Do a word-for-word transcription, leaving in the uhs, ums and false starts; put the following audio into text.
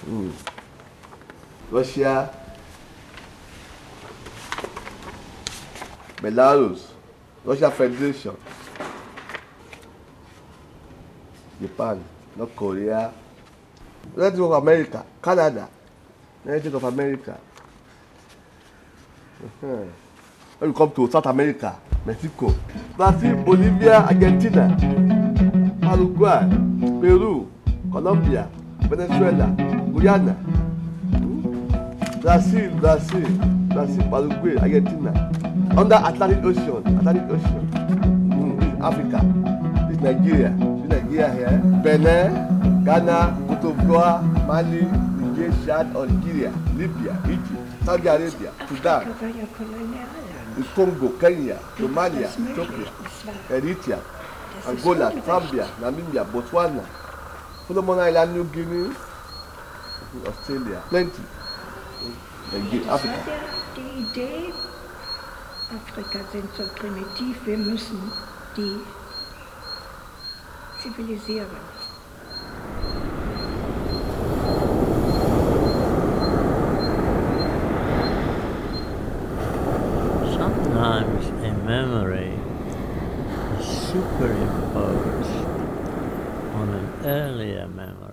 Mm. Russia, Belarus, Russia Federation, Japan, North Korea, United States of America, Canada, United States of America. Uh-huh. When you come to South America, Mexico, Brazil, Bolivia, Argentina, Uruguay, Peru, Colombia, Venezuela, Guyana, hmm? Brazil, Brazil, Brazil, Paraguay, Argentina. Under Atlantic Ocean, Atlantic Ocean, hmm. This is Africa, this is Nigeria, this is Nigeria here, Benin, Ghana, Cote d'Ivoire, Mali, Niger, Chad, Algeria, Libya, Egypt, Saudi Arabia, Sudan, Congo, Kenya, Somalia, Ethiopia, Eritrea, Angola, Zambia, Namibia, Botswana, Solomon Island, New Guinea, Australia, plenty. Das Africa. war ja die Idee, Afrika sind so primitiv, wir müssen die zivilisieren. Sometimes a memory is superimposed on an earlier memory.